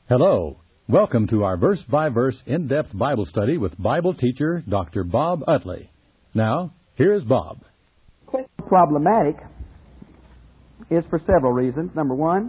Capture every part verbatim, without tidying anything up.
Hello. Welcome to our verse-by-verse in-depth Bible study with Bible teacher Doctor Bob Utley. Now, here's Bob. Problematic is for several reasons. Number one,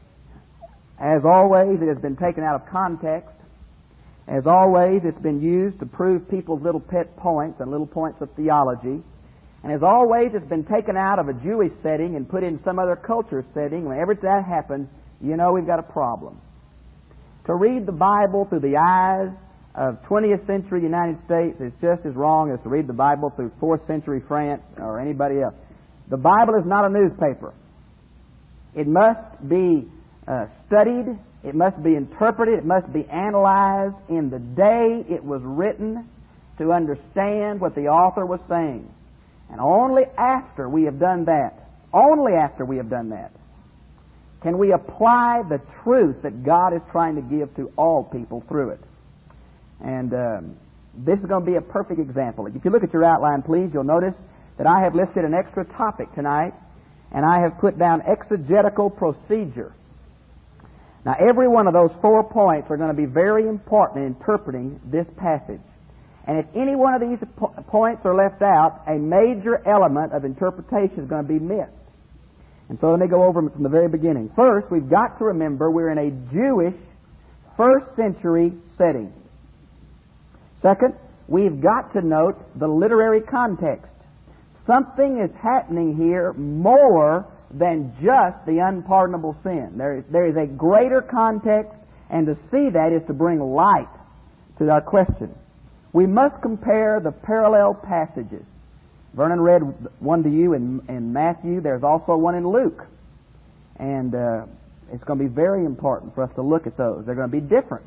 as always, it has been taken out of context. As always, it's been used to prove people's little pet points and little points of theology. And as always, it's been taken out of a Jewish setting and put in some other culture setting. Whenever that happens, you know we've got a problem. To read the Bible through the eyes of twentieth century United States is just as wrong as to read the Bible through fourth century France or anybody else. The Bible is not a newspaper. It must be uh, studied. It must be interpreted. It must be analyzed in the day it was written to understand what the author was saying. And only after we have done that, only after we have done that, can we apply the truth that God is trying to give to all people through it. And um, this is going to be a perfect example. If you look at your outline, please, you'll notice that I have listed an extra topic tonight, and I have put down exegetical procedure. Now, every one of those four points are going to be very important in interpreting this passage. And if any one of these po- points are left out, a major element of interpretation is going to be missed. And so let me go over them from the very beginning. First, we've got to remember we're in a Jewish first century setting. Second, we've got to note the literary context. Something is happening here more than just the unpardonable sin. There is, there is a greater context, and to see that is to bring light to our question. We must compare the parallel passages. Vernon read one to you in, in Matthew. There's also one in Luke. And uh, it's going to be very important for us to look at those. They're going to be different.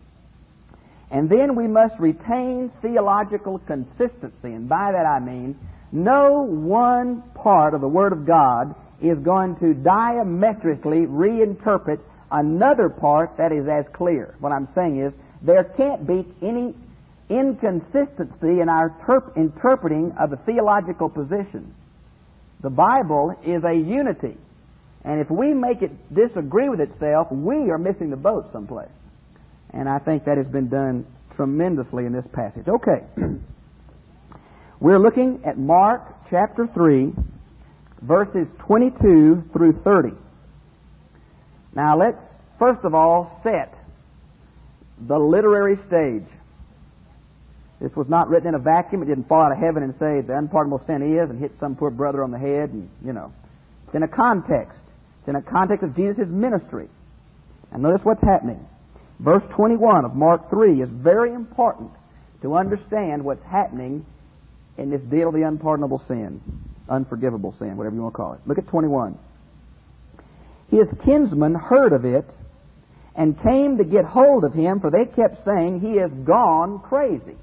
And then we must retain theological consistency. And by that I mean, no one part of the Word of God is going to diametrically reinterpret another part that is as clear. What I'm saying is, there can't be any inconsistency in our terp- interpreting of a theological position. The Bible is a unity. And if we make it disagree with itself, we are missing the boat someplace. And I think that has been done tremendously in this passage. Okay. We're looking at Mark chapter three, verses twenty-two through thirty. Now let's first of all set the literary stage. This was not written in a vacuum. It didn't fall out of heaven and say the unpardonable sin is and hit some poor brother on the head and, you know. It's in a context. It's in a context of Jesus' ministry. And notice what's happening. Verse twenty-one of Mark three is very important to understand what's happening in this deal of the unpardonable sin, unforgivable sin, whatever you want to call it. Look at twenty-one. His kinsmen heard of it and came to get hold of him, for they kept saying, he has gone crazy.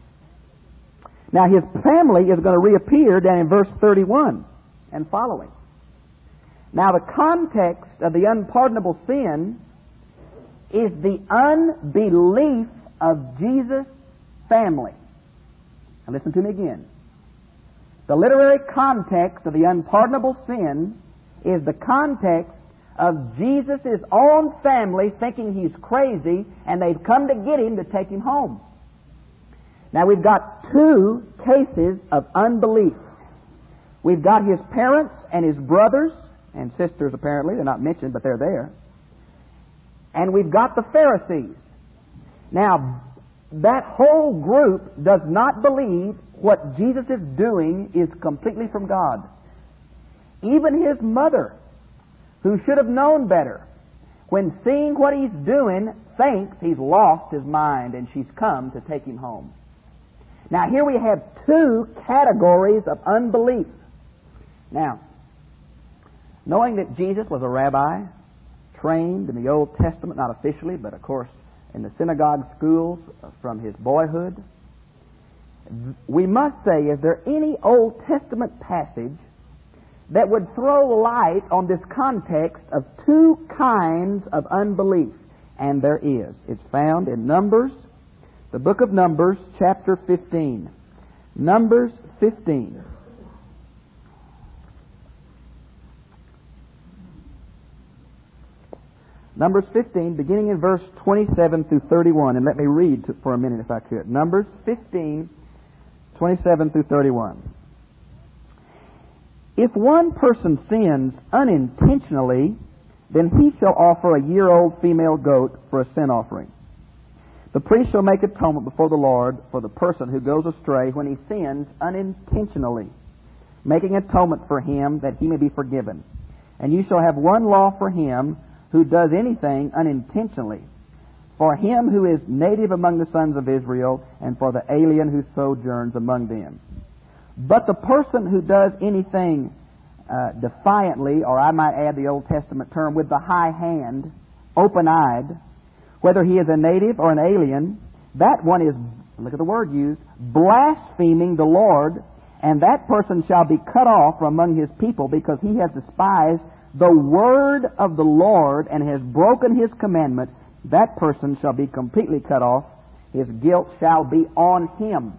Now, his family is going to reappear down in verse thirty-one and following. Now, the context of the unpardonable sin is the unbelief of Jesus' family. Now, listen to me again. The literary context of the unpardonable sin is the context of Jesus' own family thinking he's crazy, and they've come to get him to take him home. Now, we've got two cases of unbelief. We've got his parents and his brothers and sisters, apparently. They're not mentioned, but they're there. And we've got the Pharisees. Now, that whole group does not believe what Jesus is doing is completely from God. Even his mother, who should have known better, when seeing what he's doing, thinks he's lost his mind and she's come to take him home. Now, here we have two categories of unbelief. Now, knowing that Jesus was a rabbi, trained in the Old Testament, not officially, but of course in the synagogue schools from his boyhood, we must say, is there any Old Testament passage that would throw light on this context of two kinds of unbelief? And there is. It's found in Numbers, the book of Numbers, chapter fifteen. Numbers fifteen. Numbers fifteen, beginning in verse twenty-seven through thirty-one. And let me read to, for a minute if I could. Numbers fifteen, twenty-seven through thirty-one. If one person sins unintentionally, then he shall offer a year-old female goat for a sin offering. The priest shall make atonement before the Lord for the person who goes astray when he sins unintentionally, making atonement for him that he may be forgiven. And you shall have one law for him who does anything unintentionally, for him who is native among the sons of Israel, and for the alien who sojourns among them. But the person who does anything uh, defiantly, or I might add the Old Testament term, with the high hand, open-eyed, whether he is a native or an alien, that one is, look at the word used, blaspheming the Lord, and that person shall be cut off from among his people, because he has despised the word of the Lord and has broken his commandment. That person shall be completely cut off. His guilt shall be on him.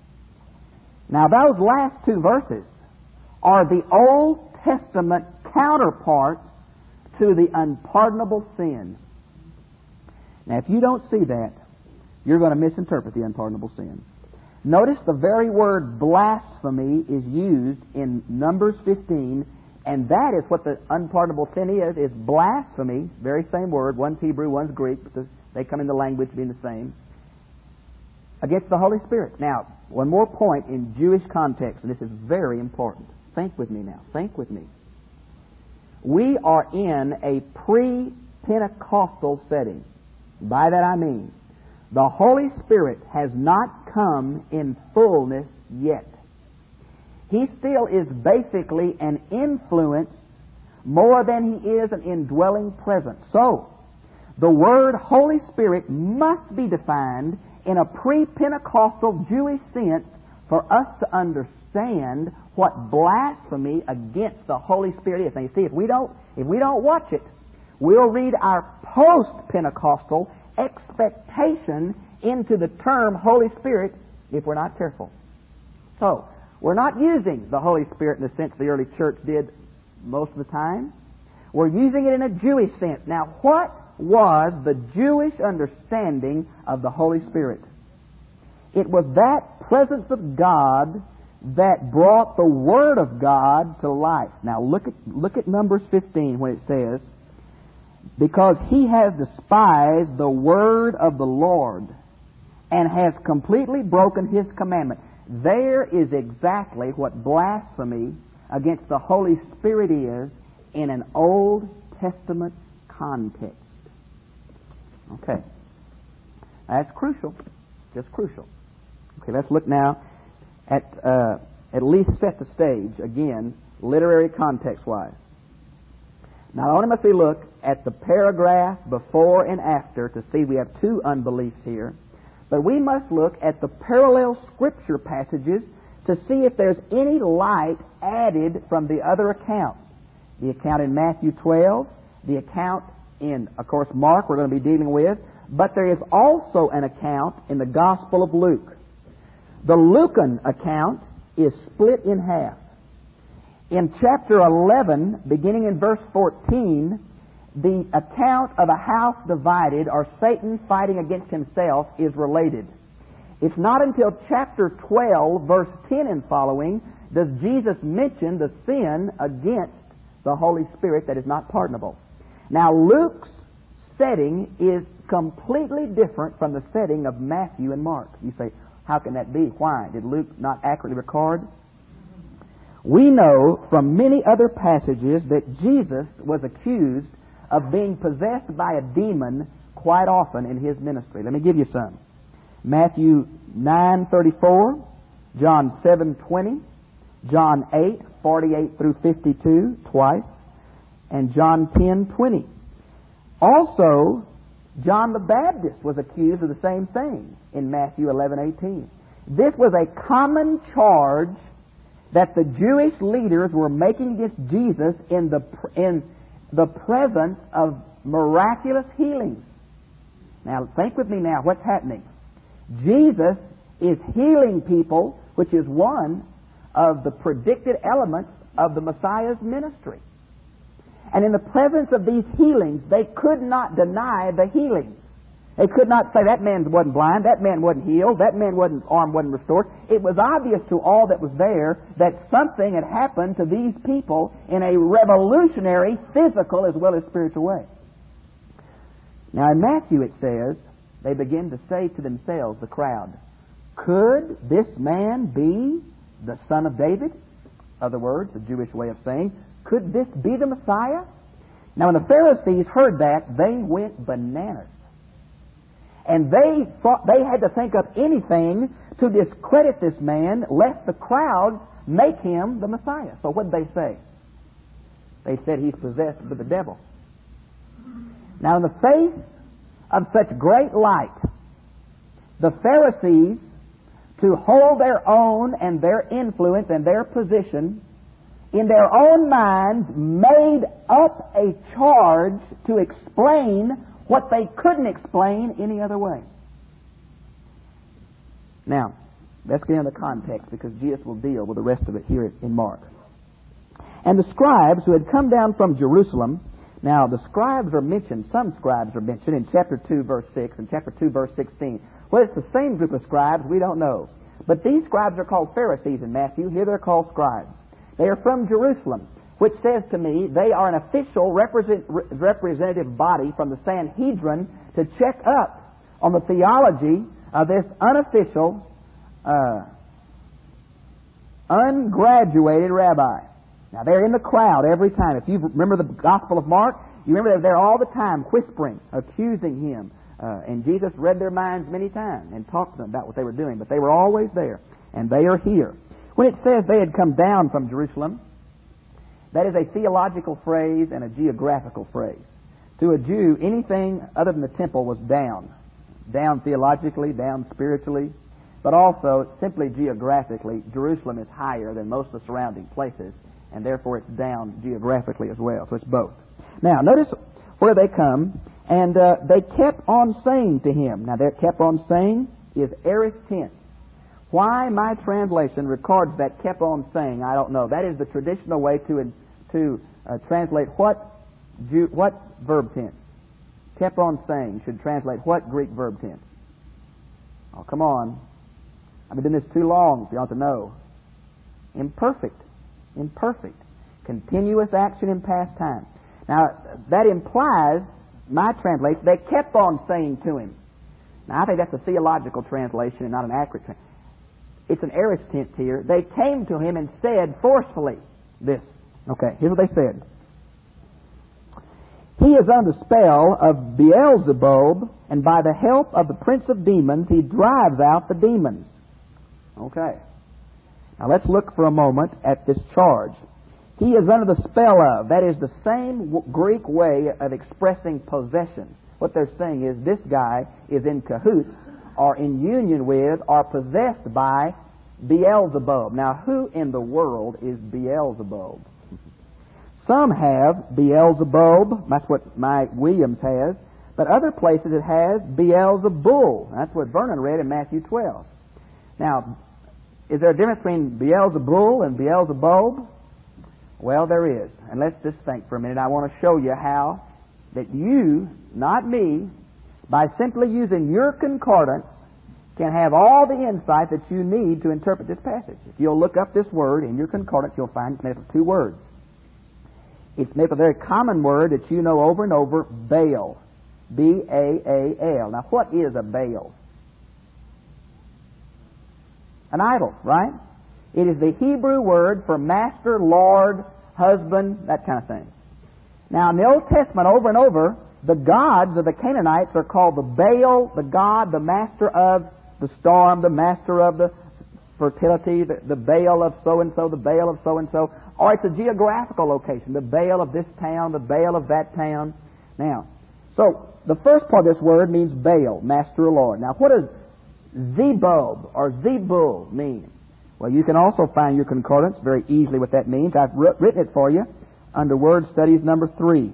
Now, those last two verses are the Old Testament counterpart to the unpardonable sin. Now, if you don't see that, you're going to misinterpret the unpardonable sin. Notice the very word blasphemy is used in Numbers fifteen, and that is what the unpardonable sin is, is blasphemy, very same word, one's Hebrew, one's Greek, but they come in the language being the same, against the Holy Spirit. Now, one more point in Jewish context, and this is very important. Think with me now. Think with me. We are in a pre-Pentecostal setting. By that I mean, the Holy Spirit has not come in fullness yet. He still is basically an influence more than he is an indwelling presence. So, the word Holy Spirit must be defined in a pre-Pentecostal Jewish sense for us to understand what blasphemy against the Holy Spirit is. Now you see, if we don't, if we don't watch it, we'll read our post-Pentecostal expectation into the term Holy Spirit if we're not careful. So, we're not using the Holy Spirit in the sense the early church did most of the time. We're using it in a Jewish sense. Now, what was the Jewish understanding of the Holy Spirit? It was that presence of God that brought the Word of God to life. Now, look at, look at Numbers fifteen when it says, because he has despised the word of the Lord and has completely broken his commandment. There is exactly what blasphemy against the Holy Spirit is in an Old Testament context. Okay. That's crucial. Just crucial. Okay, let's look now at uh, at least set the stage, again, literary context-wise. Not only must we look at the paragraph before and after to see we have two unbeliefs here, but we must look at the parallel Scripture passages to see if there's any light added from the other accounts. The account in Matthew twelve, the account in, of course, Mark we're going to be dealing with, but there is also an account in the Gospel of Luke. The Lucan account is split in half. In chapter eleven, beginning in verse fourteen, the account of a house divided, or Satan fighting against himself, is related. It's not until chapter twelve, verse ten and following, does Jesus mention the sin against the Holy Spirit that is not pardonable. Now, Luke's setting is completely different from the setting of Matthew and Mark. You say, how can that be? Why? Did Luke not accurately record? We know from many other passages that Jesus was accused of being possessed by a demon quite often in his ministry. Let me give you some. Matthew nine thirty-four, John seven twenty, John eight forty-eight through fifty-two twice, and John ten twenty. Also, John the Baptist was accused of the same thing in Matthew eleven eighteen. This was a common charge that the Jewish leaders were making against Jesus in the in the presence of miraculous healings. Now, think with me now what's happening. Jesus is healing people, which is one of the predicted elements of the Messiah's ministry. And in the presence of these healings, they could not deny the healings. They could not say that man wasn't blind, that man wasn't healed, that man wasn't arm wasn't restored. It was obvious to all that was there that something had happened to these people in a revolutionary, physical as well as spiritual way. Now in Matthew it says, they begin to say to themselves, the crowd, could this man be the son of David? Other words, the Jewish way of saying, could this be the Messiah? Now when the Pharisees heard that, they went bananas. And they thought they had to think up anything to discredit this man, lest the crowds make him the Messiah. So what did they say? They said he's possessed with the devil. Now in the face of such great light, the Pharisees, to hold their own and their influence and their position, in their own minds made up a charge to explain what they couldn't explain any other way. Now, let's get into the context because Jesus will deal with the rest of it here in Mark. And the scribes who had come down from Jerusalem, now the scribes are mentioned, some scribes are mentioned in chapter two verse six and chapter two verse sixteen. Well, it's the same group of scribes, we don't know. But these scribes are called Pharisees in Matthew, here they're called scribes. They are from Jerusalem, which says to me they are an official represent, representative body from the Sanhedrin to check up on the theology of this unofficial, uh, ungraduated rabbi. Now they're in the crowd every time. If you remember the Gospel of Mark, you remember they're there all the time whispering, accusing him. Uh, and Jesus read their minds many times and talked to them about what they were doing. But they were always there. And they are here. When it says they had come down from Jerusalem, that is a theological phrase and a geographical phrase. To a Jew, anything other than the temple was down. Down theologically, down spiritually, but also simply geographically, Jerusalem is higher than most of the surrounding places, and therefore it's down geographically as well. So it's both. Now, notice where they come, and uh, they kept on saying to him. Now, they kept on saying is aorist tense. Why my translation records that kept on saying, I don't know. That is the traditional way to to uh, translate what Jew, what verb tense. Kept on saying should translate what Greek verb tense? Oh, come on. I've been doing this too long, so you ought to know. Imperfect. Imperfect. Continuous action in past time. Now, that implies, my translation, they kept on saying to him. Now, I think that's a theological translation and not an accurate translation. It's an aorist tense here. They came to him and said forcefully this. Okay, here's what they said. He is under the spell of Beelzebub, and by the help of the prince of demons, he drives out the demons. Okay. Now let's look for a moment at this charge. He is under the spell of. That is the same w- Greek way of expressing possession. What they're saying is this guy is in cahoots or in union with or possessed by Beelzebub. Now, who in the world is Beelzebub? Some have Beelzebub. That's what my Williams has. But other places it has Beelzebul. That's what Vernon read in Matthew twelve. Now, is there a difference between Beelzebul and Beelzebub? Well, there is. And let's just think for a minute. I want to show you how that you, not me, by simply using your concordance, can have all the insight that you need to interpret this passage. If you'll look up this word in your concordance, you'll find it's made up of two words. It's made up of a very common word that you know over and over, Baal. B A A L. Now, what is a Baal? An idol, right? It is the Hebrew word for master, lord, husband, that kind of thing. Now, in the Old Testament, over and over, the gods of the Canaanites are called the Baal, the god, the master of the storm, the master of the fertility, the, the Baal of so-and-so, the Baal of so-and-so. Or it's a geographical location, the Baal of this town, the Baal of that town. Now, so the first part of this word means Baal, master or lord. Now, what does Zebub or Zebul mean? Well, you can also find your concordance very easily what that means. I've written it for you under Word Studies number three.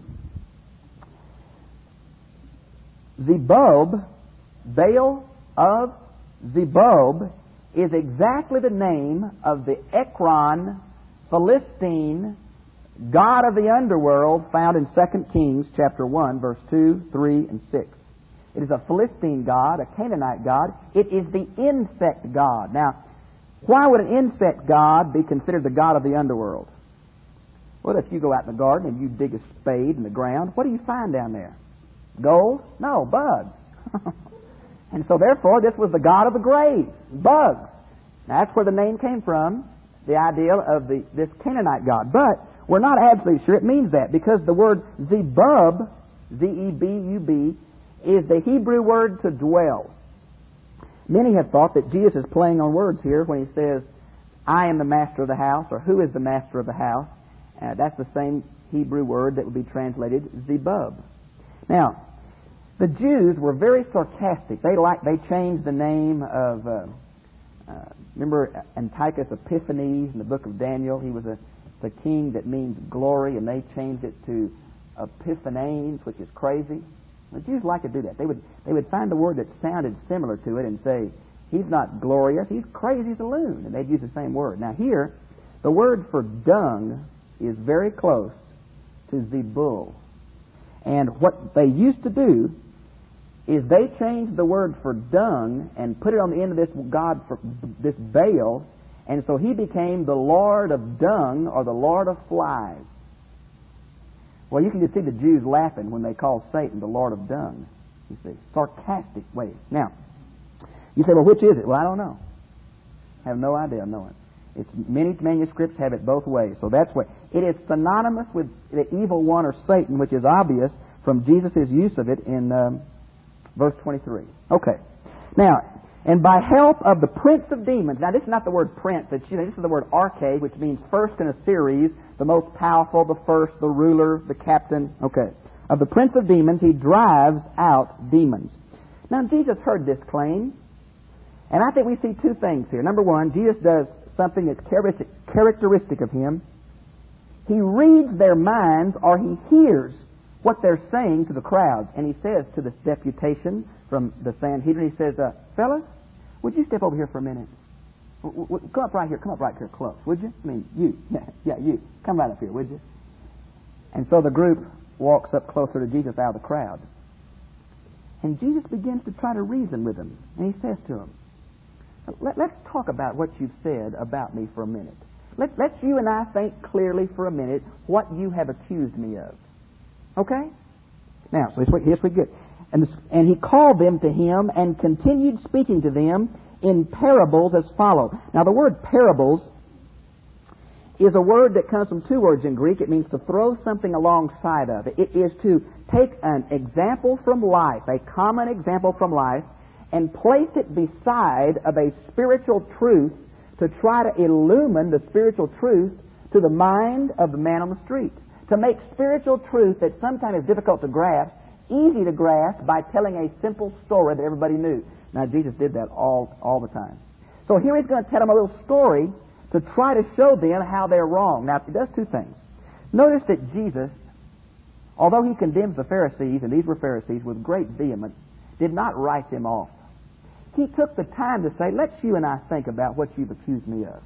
Zebub, Baal of Zebub, is exactly the name of the Ekron Philistine God of the underworld found in Second Kings chapter one, verse two, three, and six. It is a Philistine god, a Canaanite god. It is the insect god. Now, why would an insect god be considered the god of the underworld? Well, if you go out in the garden and you dig a spade in the ground, what do you find down there? Gold? No, bugs. And so therefore, this was the god of the grave, bugs. Now, that's where the name came from, the idea of the this Canaanite god. But we're not absolutely sure it means that, because the word Zebub, Z E B U B, is the Hebrew word to dwell. Many have thought that Jesus is playing on words here when he says, I am the master of the house, or who is the master of the house? Uh, that's the same Hebrew word that would be translated Zebub. Now, the Jews were very sarcastic. They like they changed the name of, uh, uh, remember Antiochus Epiphanes in the book of Daniel? He was a the king that means glory, and they changed it to Epiphanes, which is crazy. The Jews like to do that. They would they would find a word that sounded similar to it and say, he's not glorious, he's crazy as a loon. And they'd use the same word. Now here, the word for dung is very close to Zebul. And what they used to do is they changed the word for dung and put it on the end of this god, for this Baal, and so he became the Lord of dung, or the Lord of flies. Well, you can just see the Jews laughing when they call Satan the Lord of dung. You see, sarcastic ways. Now, you say, well, which is it? Well, I don't know. I have no idea of knowing. It's many manuscripts have it both ways. So that's what it is, synonymous with the evil one, or Satan, which is obvious from Jesus' use of it in um, verse twenty-three. Okay. Now, and by help of the prince of demons. Now, this is not the word prince. It's, you know, this is the word arche, which means first in a series, the most powerful, the first, the ruler, the captain. Okay. Of the prince of demons, he drives out demons. Now, Jesus heard this claim, and I think we see two things here. Number one, Jesus does something that's characteristic of him. He reads their minds, or he hears what they're saying to the crowds. And he says to this deputation from the Sanhedrin, he says, uh, fellas, would you step over here for a minute? W- w- come up right here. Come up right here close, would you? I mean, you. Yeah, yeah, you. Come right up here, would you? And so the group walks up closer to Jesus out of the crowd. And Jesus begins to try to reason with them. And he says to them, Let, let's talk about what you've said about me for a minute. Let, let's you and I think clearly for a minute what you have accused me of. Okay? Now, so here's what we get. And, and he called them to him and continued speaking to them in parables as follows. Now, the word parables is a word that comes from two words in Greek. It means to throw something alongside of. It is to take an example from life, a common example from life, and place it beside of a spiritual truth to try to illumine the spiritual truth to the mind of the man on the street. To make spiritual truth that sometimes is difficult to grasp, easy to grasp by telling a simple story that everybody knew. Now, Jesus did that all, all the time. So here he's going to tell them a little story to try to show them how they're wrong. Now, he does two things. Notice that Jesus, although he condemns the Pharisees, and these were Pharisees, with great vehemence, did not write them off. He took the time to say, let's you and I think about what you've accused me of.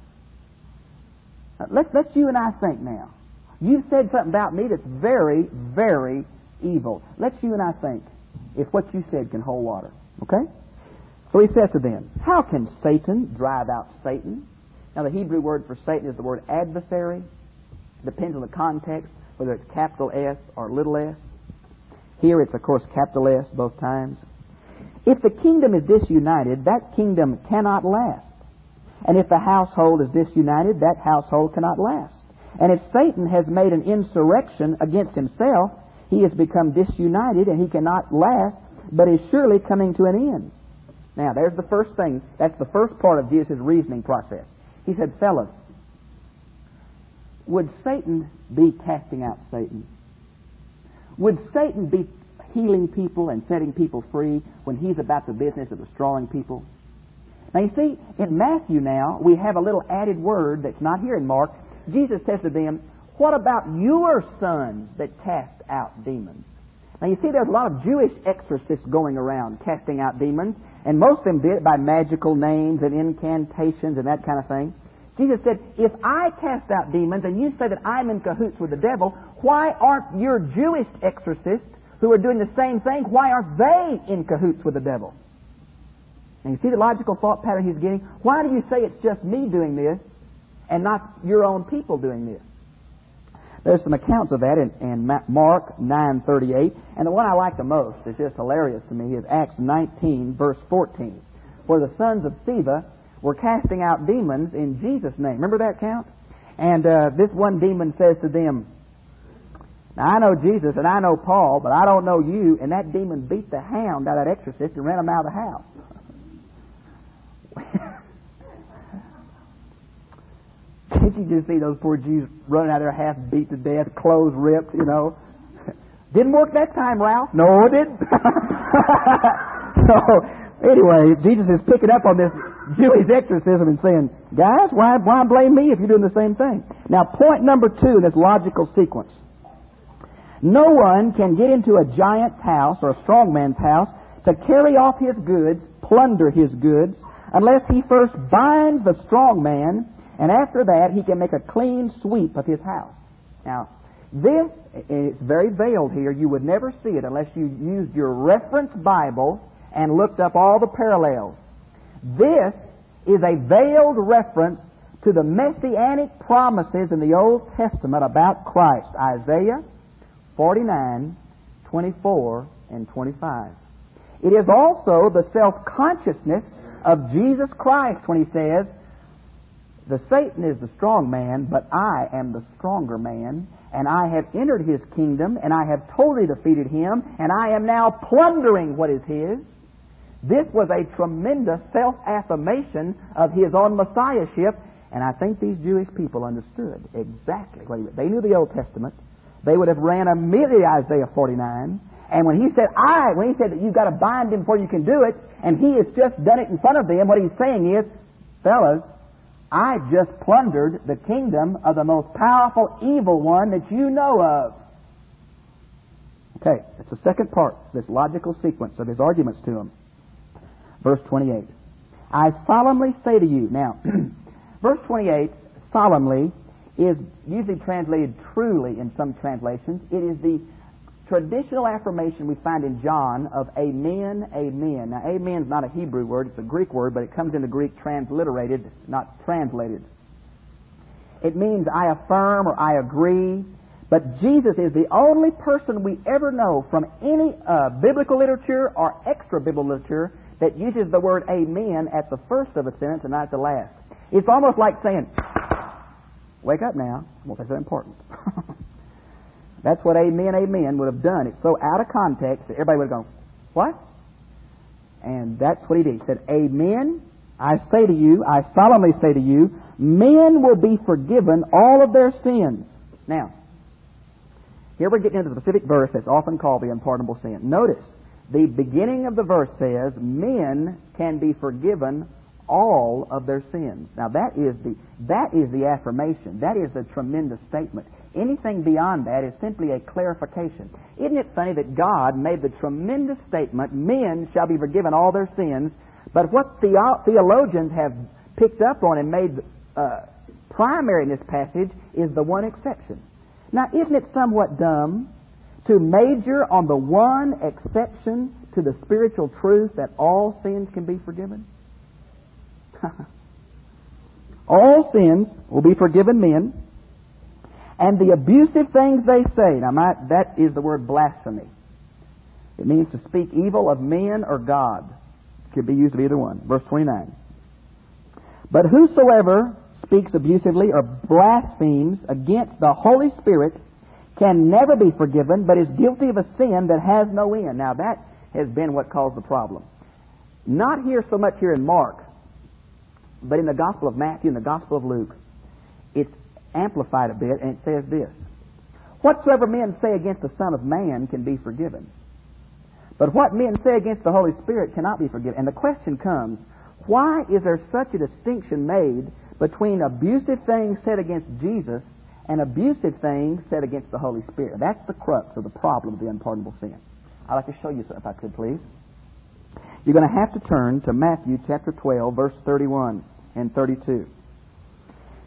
Let's, let's you and I think now. You've said something about me that's very, very evil. Let's you and I think if what you said can hold water. Okay? So he says to them, how can Satan drive out Satan? Now the Hebrew word for Satan is the word adversary. Depends on the context, whether it's capital S or little s. Here it's, of course, capital S both times. If the kingdom is disunited, that kingdom cannot last. And if the household is disunited, that household cannot last. And if Satan has made an insurrection against himself, he has become disunited and he cannot last, but is surely coming to an end. Now, there's the first thing. That's the first part of Jesus' reasoning process. He said, fellas, would Satan be casting out Satan? Would Satan be healing people and setting people free when he's about the business of destroying people? Now, you see, in Matthew now, we have a little added word that's not here in Mark. Jesus says to them, what about your sons that cast out demons? Now, you see, there's a lot of Jewish exorcists going around casting out demons, and most of them did it by magical names and incantations and that kind of thing. Jesus said, if I cast out demons and you say that I'm in cahoots with the devil, why aren't your Jewish exorcists who are doing the same thing, why aren't they in cahoots with the devil? And you see the logical thought pattern he's getting? Why do you say it's just me doing this and not your own people doing this? There's some accounts of that in, in Mark nine thirty-eight, and the one I like the most, is just hilarious to me, is Acts nineteen, verse fourteen, where the sons of Sceva were casting out demons in Jesus' name. Remember that account? And uh, this one demon says to them, now I know Jesus and I know Paul, but I don't know you, and that demon beat the hound out of that exorcist and ran him out of the house. Can't you just see those poor Jews running out of there half beat to death, clothes ripped, you know? Didn't work that time, Ralph. No, it didn't. So, anyway, Jesus is picking up on this Jewish exorcism and saying, guys, why, why blame me if you're doing the same thing? Now, point number two in this logical sequence. No one can get into a giant's house or a strong man's house to carry off his goods, plunder his goods, unless he first binds the strong man, and after that he can make a clean sweep of his house. Now, this, and it's very veiled here, you would never see it unless you used your reference Bible and looked up all the parallels. This is a veiled reference to the messianic promises in the Old Testament about Christ. Isaiah forty-nine, twenty-four, and twenty-five. It is also the self-consciousness of Jesus Christ when he says, the Satan is the strong man, but I am the stronger man, and I have entered his kingdom, and I have totally defeated him, and I am now plundering what is his. This was a tremendous self-affirmation of his own messiahship, and I think these Jewish people understood exactly what he meant. They knew the Old Testament. They would have ran immediately Isaiah forty-nine, and when he said, I, when he said that you've got to bind him before you can do it, and he has just done it in front of them, what he's saying is, fellas, I just plundered the kingdom of the most powerful evil one that you know of. Okay, it's the second part, this logical sequence of his arguments to him. Verse twenty-eight. I solemnly say to you. Now, verse twenty-eight, solemnly, is usually translated truly in some translations. It is the traditional affirmation we find in John of amen, amen. Now, amen is not a Hebrew word, it's a Greek word, but it comes into Greek transliterated, not translated. It means I affirm or I agree, but Jesus is the only person we ever know from any uh, biblical literature or extra-biblical literature that uses the word amen at the first of a sentence and not at the last. It's almost like saying, wake up now. Well, that's important. That's what amen, amen would have done. It's so out of context that everybody would have gone, what? And that's what he did. He said, amen, I say to you, I solemnly say to you, men will be forgiven all of their sins. Now, here we're getting into the specific verse that's often called the unpardonable sin. Notice, the beginning of the verse says, men can be forgiven all of their sins. Now that is the that is the affirmation. That is the tremendous statement. Anything beyond that is simply a clarification. Isn't it funny that God made the tremendous statement, men shall be forgiven all their sins, but what the theologians have picked up on and made uh, primary in this passage is the one exception. Now, isn't it somewhat dumb to major on the one exception to the spiritual truth that all sins can be forgiven? All sins will be forgiven men, and the abusive things they say. Now, my, that is the word blasphemy. It means to speak evil of men or God. It could be used of either one. Verse twenty-nine. But whosoever speaks abusively or blasphemes against the Holy Spirit can never be forgiven, but is guilty of a sin that has no end. Now, that has been what caused the problem. Not here so much here in Mark, but in the Gospel of Matthew and the Gospel of Luke, it's amplified a bit, and it says this. Whatsoever men say against the Son of Man can be forgiven. But what men say against the Holy Spirit cannot be forgiven. And the question comes, why is there such a distinction made between abusive things said against Jesus and abusive things said against the Holy Spirit? That's the crux of the problem of the unpardonable sin. I'd like to show you something, if I could, please. You're going to have to turn to Matthew chapter twelve, verse thirty-one and thirty-two.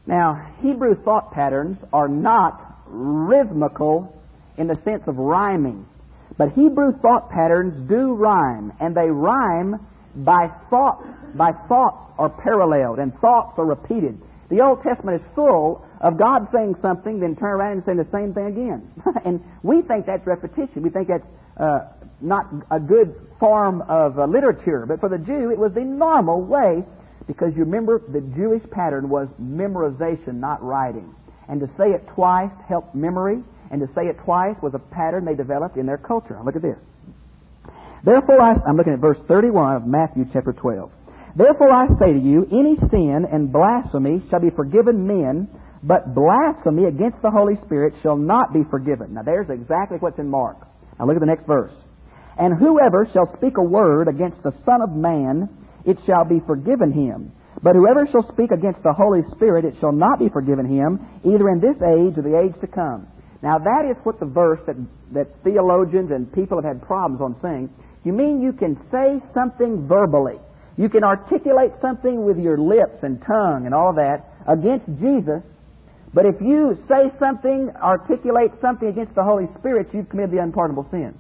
Now, Hebrew thought patterns are not rhythmical in the sense of rhyming. But Hebrew thought patterns do rhyme, and they rhyme by thought, by thoughts are paralleled, and thoughts are repeated. The Old Testament is full of God saying something, then turn around and say the same thing again. And we think that's repetition. We think that's uh, not a good form of uh, literature. But for the Jew, it was the normal way, because you remember the Jewish pattern was memorization, not writing. And to say it twice helped memory, and to say it twice was a pattern they developed in their culture. Look at this. Therefore, I, I'm looking at verse thirty-one of Matthew chapter twelve. Therefore I say to you, any sin and blasphemy shall be forgiven men, but blasphemy against the Holy Spirit shall not be forgiven. Now there's exactly what's in Mark. Now look at the next verse. And whoever shall speak a word against the Son of Man, it shall be forgiven him. But whoever shall speak against the Holy Spirit, it shall not be forgiven him, either in this age or the age to come. Now that is what the verse that, that theologians and people have had problems on saying. You mean you can say something verbally, you can articulate something with your lips and tongue and all that against Jesus, but if you say something, articulate something against the Holy Spirit, you've committed the unpardonable sin.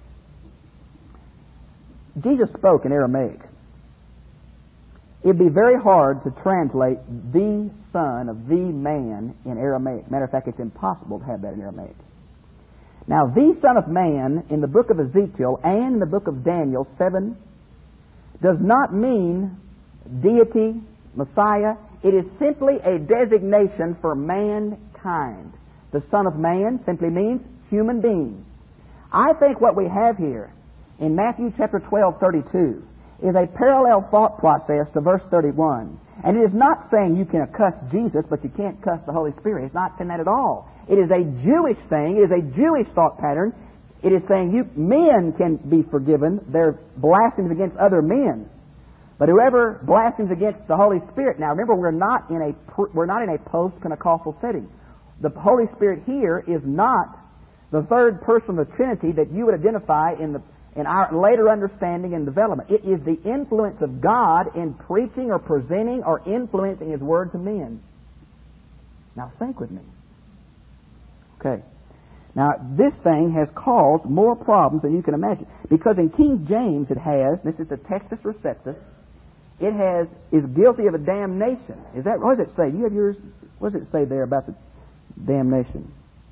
Jesus spoke in Aramaic. It'd be very hard to translate the Son of the Man in Aramaic. Matter of fact, it's impossible to have that in Aramaic. Now, the Son of Man in the book of Ezekiel and in the book of Daniel seven does not mean deity, Messiah. It is simply a designation for mankind. The Son of Man simply means human being. I think what we have here in Matthew chapter twelve, thirty-two is a parallel thought process to verse thirty-one. And it is not saying you can cuss Jesus, but you can't cuss the Holy Spirit. It's not saying that at all. It is a Jewish thing. It is a Jewish thought pattern. It is saying you men can be forgiven their blasphemies against other men. But whoever blasphemes against the Holy Spirit, now remember, we're not in a we're not in a post-Pentecostal setting. The Holy Spirit here is not the third person of the Trinity that you would identify in the in our later understanding and development. It is the influence of God in preaching or presenting or influencing His Word to men. Now think with me. Okay. Now this thing has caused more problems than you can imagine. Because in King James it has, this is the Textus Receptus, it has, is guilty of a damnation. Is that, what does it say? Do you have yours? What does it say there about the damnation?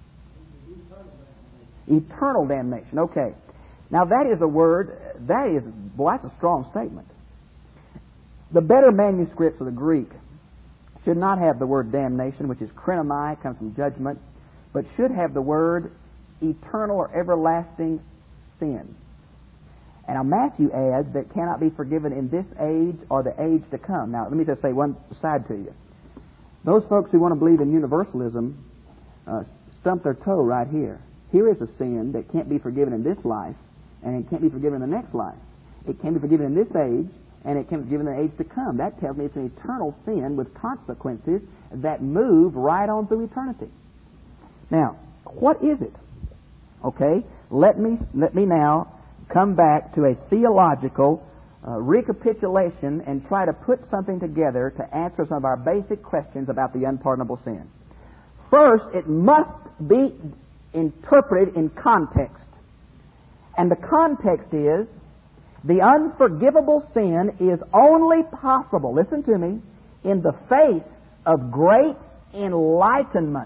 Eternal damnation. Okay. Now that is a word, that is, boy, that's a strong statement. The better manuscripts of the Greek should not have the word damnation, which is krinomai, comes from judgment, but should have the word eternal or everlasting sin. And now Matthew adds that cannot be forgiven in this age or the age to come. Now let me just say one side to you. Those folks who want to believe in universalism uh, stump their toe right here. Here is a sin that can't be forgiven in this life, and it can't be forgiven in the next life. It can't be forgiven in this age, and it can't be forgiven in the age to come. That tells me it's an eternal sin with consequences that move right on through eternity. Now, what is it? Okay, let me let me now come back to a theological uh, recapitulation and try to put something together to answer some of our basic questions about the unpardonable sin. First, it must be interpreted in context. And the context is, the unforgivable sin is only possible, listen to me, in the face of great enlightenment.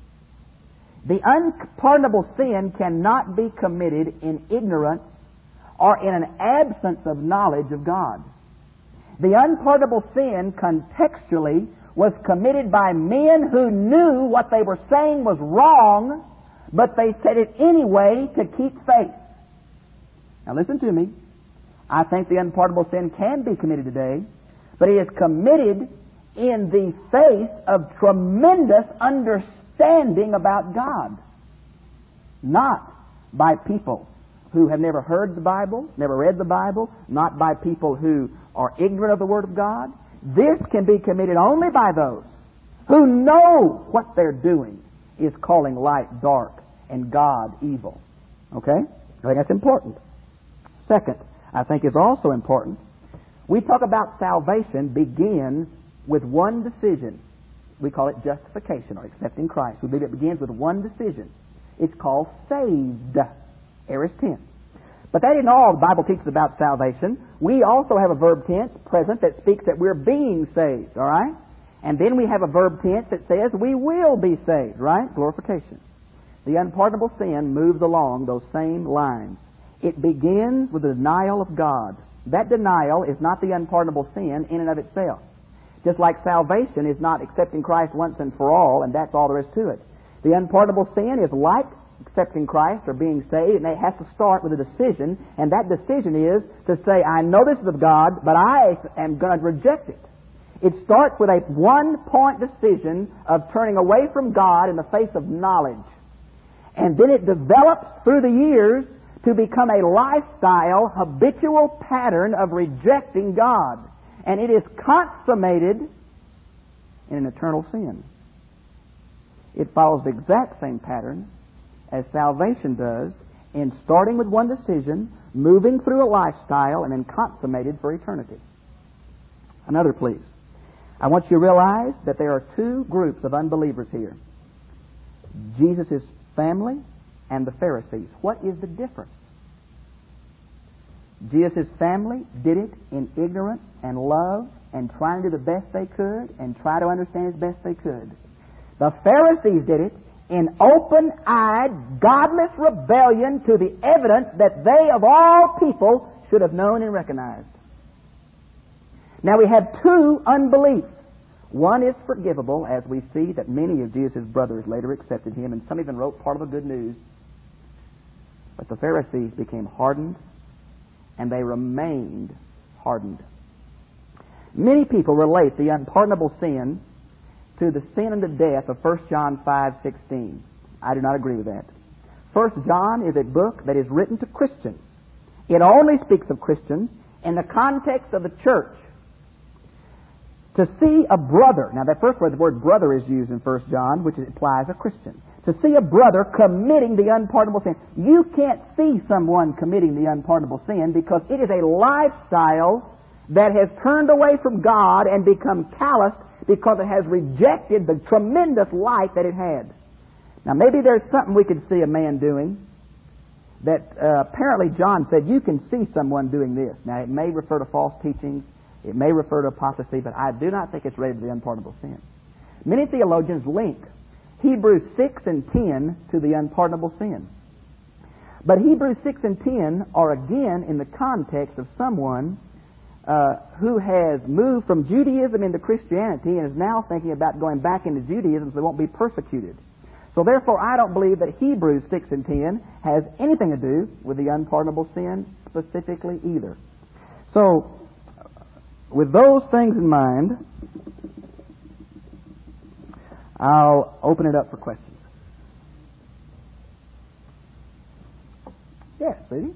The unpardonable sin cannot be committed in ignorance or in an absence of knowledge of God. The unpardonable sin contextually was committed by men who knew what they were saying was wrong, but they said it anyway to keep faith. Now listen to me. I think the unpardonable sin can be committed today, but it is committed in the face of tremendous understanding about God, not by people who have never heard the Bible, never read the Bible, not by people who are ignorant of the Word of God. This can be committed only by those who know what they're doing is calling light dark and God evil. Okay? I think that's important. Second, I think is also important. We talk about salvation begins with one decision. we call it justification or accepting Christ. We believe it begins with one decision. It's called saved, aorist tense. But that isn't all the Bible teaches about salvation. We also have a verb tense, present, that speaks that we're being saved, all right? And then we have a verb tense that says we will be saved, right? Glorification. The unpardonable sin moves along those same lines. It begins with the denial of God. That denial is not the unpardonable sin in and of itself. Just like salvation is not accepting Christ once and for all, and that's all there is to it. The unpardonable sin is like accepting Christ or being saved, and it has to start with a decision, and that decision is to say, I know this is of God, but I am going to reject it. It starts with a one-point decision of turning away from God in the face of knowledge. And then it develops through the years to become a lifestyle, habitual pattern of rejecting God. And it is consummated in an eternal sin. It follows the exact same pattern as salvation does in starting with one decision, moving through a lifestyle, and then consummated for eternity. Another, please. I want you to realize that there are two groups of unbelievers here. Jesus' family and the Pharisees. What is the difference? Jesus' family did it in ignorance and love and trying to do the best they could and try to understand as best they could. The Pharisees did it in open-eyed, godless rebellion to the evidence that they, of all people, should have known and recognized. Now we have two unbeliefs. One is forgivable, as we see that many of Jesus' brothers later accepted him, and some even wrote part of the good news. But the Pharisees became hardened, and they remained hardened. Many people relate the unpardonable sin to the sin unto death of First John five sixteen. I do not agree with that. First John is a book that is written to Christians. It only speaks of Christians in the context of the church. To see a brother, now that first word, the word brother is used in First John, which implies a Christian. To see a brother committing the unpardonable sin. You can't see someone committing the unpardonable sin because it is a lifestyle that has turned away from God and become calloused because it has rejected the tremendous light that it had. Now maybe there's something we could see a man doing that uh, apparently John said you can see someone doing this. Now it may refer to false teachings. It may refer to apostasy, but I do not think it's related to the unpardonable sin. Many theologians link Hebrews six and ten to the unpardonable sin. But Hebrews six and ten are again in the context of someone uh, who has moved from Judaism into Christianity and is now thinking about going back into Judaism so they won't be persecuted. So therefore I don't believe that Hebrews six and ten has anything to do with the unpardonable sin specifically either. So, with those things in mind, I'll open it up for questions. Yes, sweetie?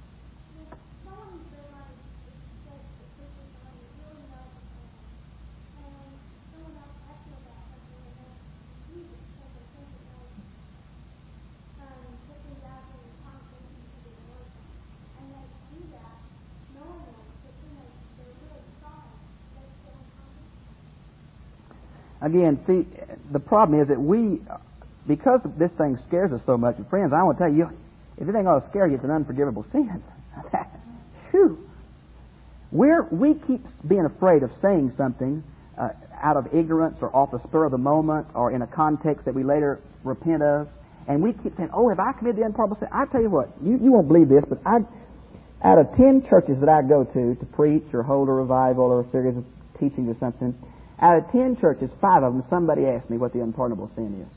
Again, see, the problem is that we, because this thing scares us so much, and friends, I want to tell you, if anything ought to scare you, it's an unforgivable sin. Phew. We're, we keep being afraid of saying something uh, out of ignorance or off the spur of the moment or in a context that we later repent of, and we keep saying, oh, have I committed the unpardonable sin? I tell you what, you, you won't believe this, but I, out of ten churches that I go to to preach or hold a revival or a series of teaching or something, out of ten churches, five of them, somebody asked me what the unpardonable sin is.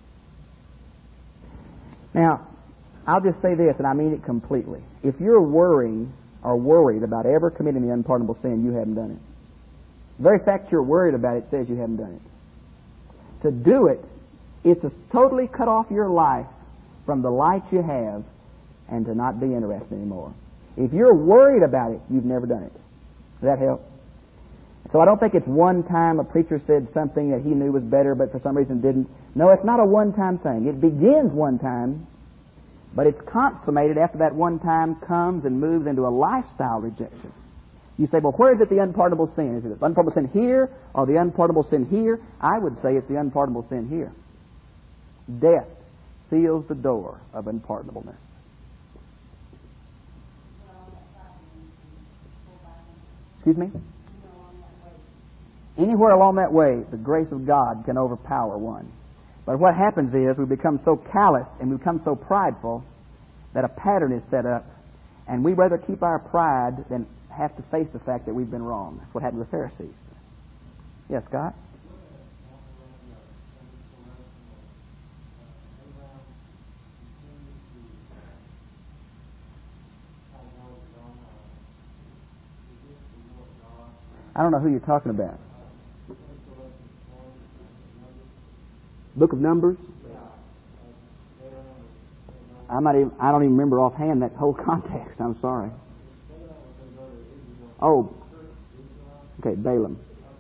Now, I'll just say this, and I mean it completely. If you're worrying or worried about ever committing the unpardonable sin, you haven't done it. The very fact you're worried about it says you haven't done it. To do it is to totally cut off your life from the light you have and to not be interested anymore. If you're worried about it, you've never done it. Does that help? So I don't think it's one time a preacher said something that he knew was better but for some reason didn't. No, it's not a one-time thing. It begins one time, but it's consummated after that one time comes and moves into a lifestyle rejection. You say, well, where is it the unpardonable sin? Is it the unpardonable sin here or the unpardonable sin here? I would say it's the unpardonable sin here. Death seals the door of unpardonableness. Excuse me? Anywhere along that way, the grace of God can overpower one. But what happens is we become so callous and we become so prideful that a pattern is set up, and we'd rather keep our pride than have to face the fact that we've been wrong. That's what happened to the Pharisees. Yes, Scott? I don't know who you're talking about. Book of Numbers? I'm not even, I don't even remember offhand that whole context. I'm sorry. Oh, okay, Balaam.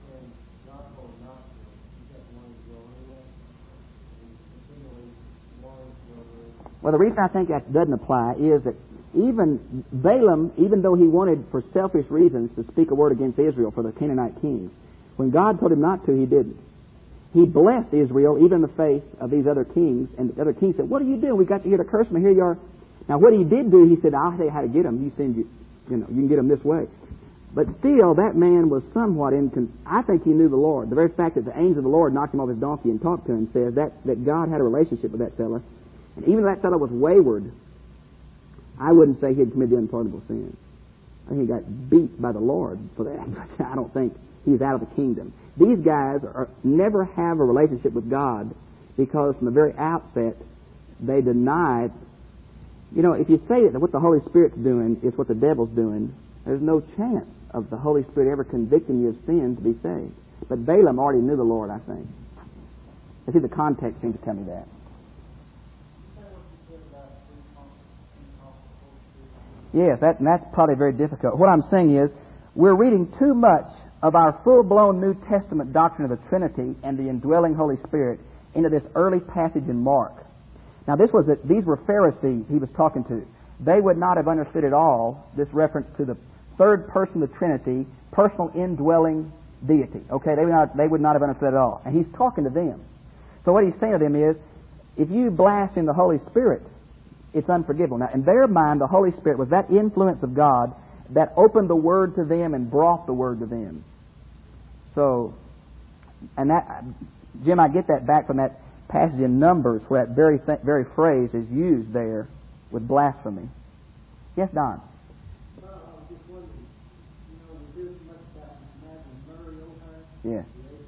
Well, the reason I think that doesn't apply is that even Balaam, even though he wanted for selfish reasons to speak a word against Israel for the Canaanite kings, when God told him not to, he didn't. He blessed Israel even in the face of these other kings, and the other kings said, "What are you doing? We got you here to curse them, and here you are." Now, what he did do, he said, "I'll tell you how to get them. You send you, you know, you can get them this way." But still, that man was somewhat incon. I think he knew the Lord. The very fact that the angel of the Lord knocked him off his donkey and talked to him says that that God had a relationship with that fellow, and even if that fellow was wayward, I wouldn't say he had committed the unpardonable sin. I think he got beat by the Lord for that. But I don't think he's out of the kingdom. These guys are, never have a relationship with God because from the very outset they denied. You know, if you say that what the Holy Spirit's doing is what the devil's doing, there's no chance of the Holy Spirit ever convicting you of sin to be saved. But Balaam already knew the Lord, I think. I see the context seems to tell me that. Yes, that, and that's probably very difficult. What I'm saying is we're reading too much of our full-blown New Testament doctrine of the Trinity and the indwelling Holy Spirit into this early passage in Mark. Now, this was a, these were Pharisees he was talking to. They would not have understood at all this reference to the third person of the Trinity, personal indwelling deity. Okay, they would not, they would not have understood at all. And he's talking to them. So what he's saying to them is, if you blaspheme the Holy Spirit, it's unforgivable. Now, in their mind, the Holy Spirit was that influence of God that opened the Word to them and brought the Word to them. So, and that, Jim, I get that back from that passage in Numbers where that very th- very phrase is used there with blasphemy. Yes, Don? Well, I was just wondering, you know, we hear so much about Madeline Murray O'Hare. Yeah.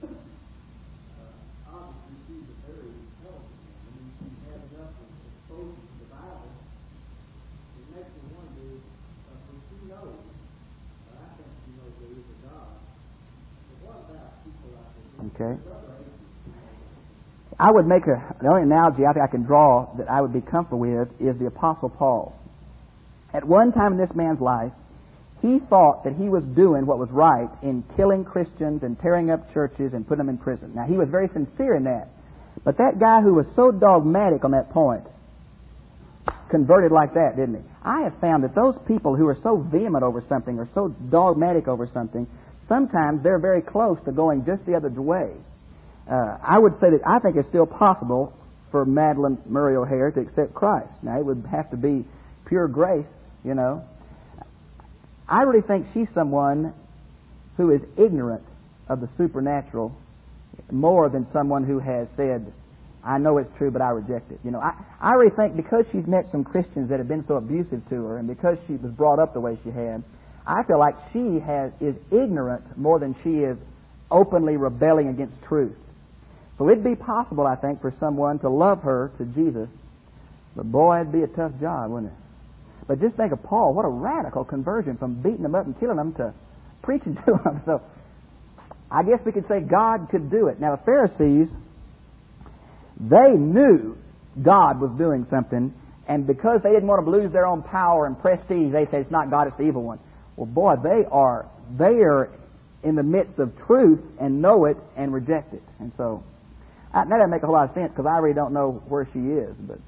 Uh, obviously, she's a very intelligent woman. I mean, she had enough of exposure to the Bible. It makes me wonder, uh, when she knows, uh, I think she knows there is a God. But what about people out there? Okay. Other atheists? I would make a, the only analogy I think I can draw that I would be comfortable with is the Apostle Paul. At one time in this man's life, he thought that he was doing what was right in killing Christians and tearing up churches and putting them in prison. Now, he was very sincere in that. But that guy who was so dogmatic on that point converted like that, didn't he? I have found that those people who are so vehement over something or so dogmatic over something, sometimes they're very close to going just the other way. Uh, I would say that I think it's still possible for Madeline Murray O'Hare to accept Christ. Now, it would have to be pure grace, you know. I really think she's someone who is ignorant of the supernatural more than someone who has said, I know it's true, but I reject it. You know, I, I really think because she's met some Christians that have been so abusive to her and because she was brought up the way she had, I feel like she has is ignorant more than she is openly rebelling against truth. So it'd be possible, I think, for someone to love her to Jesus. But boy, it'd be a tough job, wouldn't it? But just think of Paul. What a radical conversion from beating them up and killing them to preaching to them. So I guess we could say God could do it. Now the Pharisees, they knew God was doing something, and because they didn't want to lose their own power and prestige, they said it's not God, it's the evil one. Well, boy, they are they are in the midst of truth and know it and reject it. And so I, that doesn't make a whole lot of sense because I really don't know where she is. But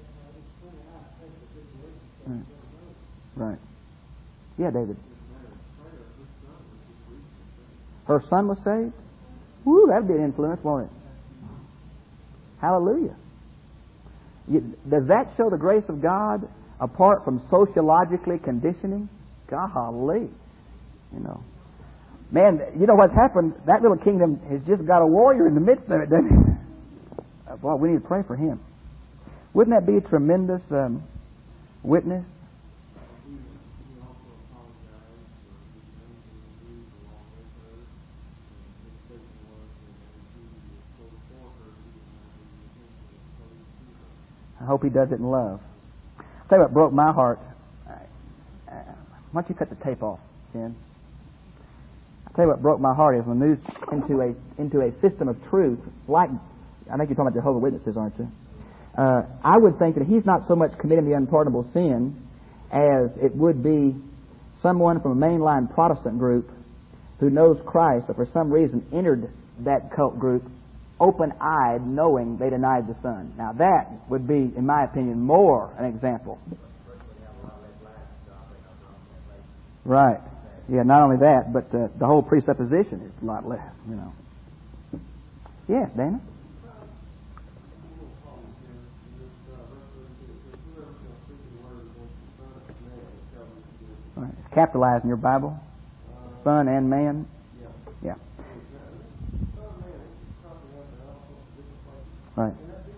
right, yeah, David. her son was saved? Woo, that'd be an influence, won't it? Hallelujah. You, does that show the grace of God apart from sociologically conditioning? Golly. You know. Man, you know what's happened? That little kingdom has just got a warrior in the midst of it, doesn't it? Boy, we need to pray for him. Wouldn't that be a tremendous um, witness? I hope he does it in love. I'll tell you what broke my heart. Uh, why don't you cut the tape off, Ken? I'll tell you what broke my heart is when we moved into a into a system of truth, like, I think you're talking about Jehovah's Witnesses, aren't you? Uh, I would think that he's not so much committing the unpardonable sin as it would be someone from a mainline Protestant group who knows Christ, but for some reason entered that cult group open-eyed, knowing they denied the Son. Now that would be, in my opinion, more an example. Right. Yeah, not only that, but uh, the whole presupposition is a lot less, you know. Yes, Dana? Right. It's capitalized in your Bible. Son and man. Yeah. Right.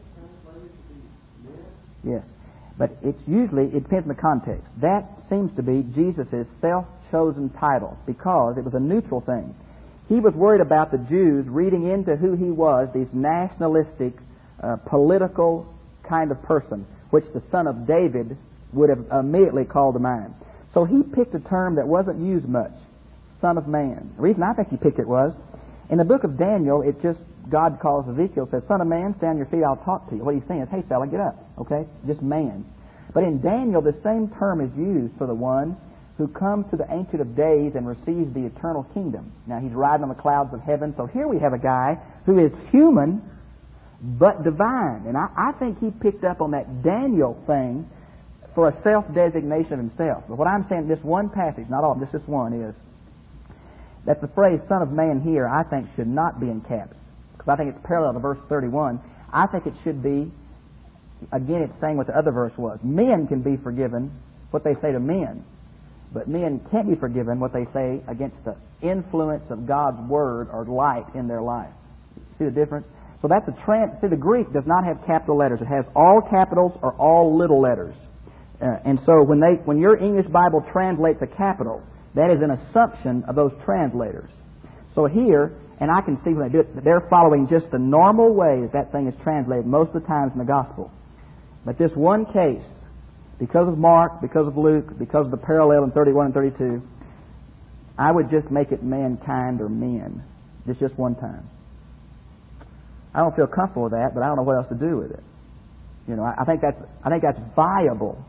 Yes. But it's usually, it depends on the context. That seems to be Jesus' self-chosen title because it was a neutral thing. He was worried about the Jews reading into who he was, these nationalistic, uh, political kind of person, which the son of David would have immediately called to mind. So he picked a term that wasn't used much, Son of Man. The reason I think he picked it was, in the book of Daniel, it just, God calls Ezekiel, says, Son of man, stand on your feet, I'll talk to you. What he's saying is, hey fella, get up, okay? Just man. But in Daniel, the same term is used for the one who comes to the Ancient of Days and receives the eternal kingdom. Now, he's riding on the clouds of heaven, so here we have a guy who is human, but divine. And I, I think he picked up on that Daniel thing for a self-designation of himself. But what I'm saying, this one passage, not all, just this one, is that the phrase Son of Man here, I think, should not be in caps. Because I think it's parallel to verse thirty-one. I think it should be, again, it's saying what the other verse was. Men can be forgiven what they say to men, but men can't be forgiven what they say against the influence of God's Word or light in their life. See the difference? So that's a trans... See, the Greek does not have capital letters. It has all capitals or all little letters. Uh, and so when they, when your English Bible translates a capital, that is an assumption of those translators. So here, and I can see when they do it, they're following just the normal way that that thing is translated most of the times in the Gospel. But this one case, because of Mark, because of Luke, because of the parallel in thirty-one and thirty-two, I would just make it mankind or men. Just just one time. I don't feel comfortable with that, but I don't know what else to do with it. You know, I, I think that's I think that's viable.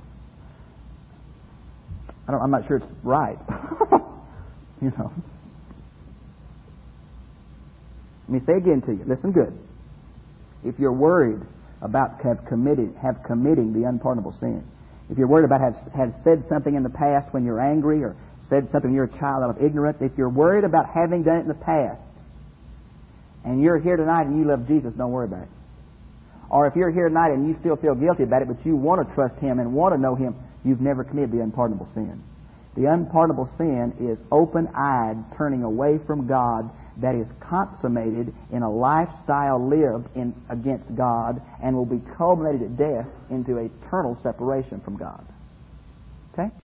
I don't, I'm not sure it's right. You know. Let me say again to you. Listen good. If you're worried about have committed have committing the unpardonable sin, if you're worried about have have said something in the past when you're angry or said something when you're a child out of ignorance, if you're worried about having done it in the past, and you're here tonight and you love Jesus, don't worry about it. Or if you're here tonight and you still feel guilty about it, but you want to trust Him and want to know Him, you've never committed the unpardonable sin. The unpardonable sin is open-eyed turning away from God that is consummated in a lifestyle lived in against God and will be culminated at death into eternal separation from God. Okay?